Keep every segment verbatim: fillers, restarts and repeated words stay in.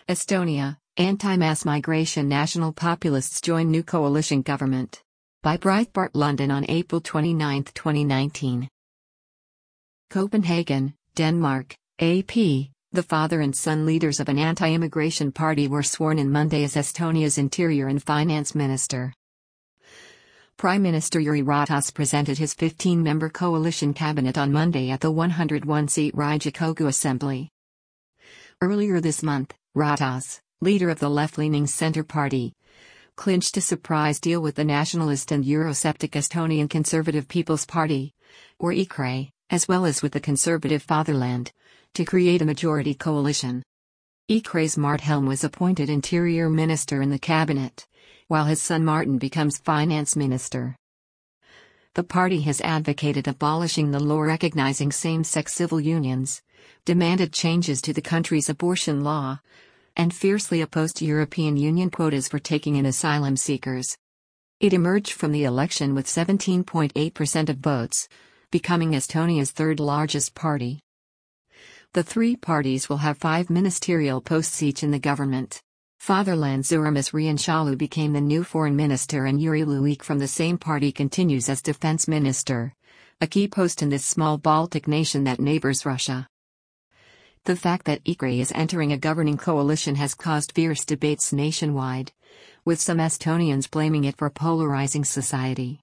Estonia, anti-mass migration national populists join new coalition government. By Breitbart London on April twenty-ninth, twenty nineteen. Copenhagen, Denmark, A P, the father and son leaders of an anti-immigration party were sworn in Monday as Estonia's interior and finance minister. Prime Minister Jüri Ratas presented his fifteen-member coalition cabinet on Monday at the one hundred one seat Riigikogu Assembly. Earlier this month, Ratas, leader of the left-leaning Centre Party, clinched a surprise deal with the nationalist and Eurosceptic Estonian Conservative People's Party, or EKRE, as well as with the conservative Fatherland, to create a majority coalition. EKRE's Mart Helme was appointed Interior Minister in the cabinet, while his son Martin becomes Finance Minister. The party has advocated abolishing the law recognizing same-sex civil unions, demanded changes to the country's abortion law, and fiercely opposed European Union quotas for taking in asylum seekers. It emerged from the election with seventeen point eight percent of votes, becoming Estonia's third-largest party. The three parties will have five ministerial posts each in the government. Fatherland's Urmas Reinsalu became the new foreign minister and Jüri Luik from the same party continues as defense minister, a key post in this small Baltic nation that neighbors Russia. The fact that EKRE is entering a governing coalition has caused fierce debates nationwide, with some Estonians blaming it for polarizing society.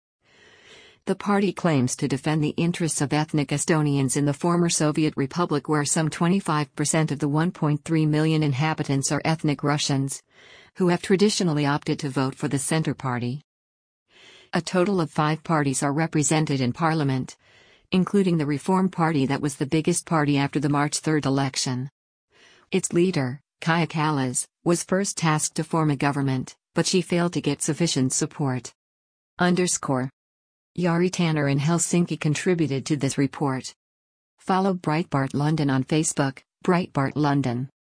The party claims to defend the interests of ethnic Estonians in the former Soviet Republic, where some twenty-five percent of the one point three million inhabitants are ethnic Russians, who have traditionally opted to vote for the Centre Party. A total of five parties are represented in parliament, including the Reform Party that was the biggest party after the March third election. Its leader, Kaja Kallas, was first tasked to form a government, but she failed to get sufficient support. Underscore. Jari Tanner in Helsinki contributed to this report. Follow Breitbart London on Facebook, Breitbart London.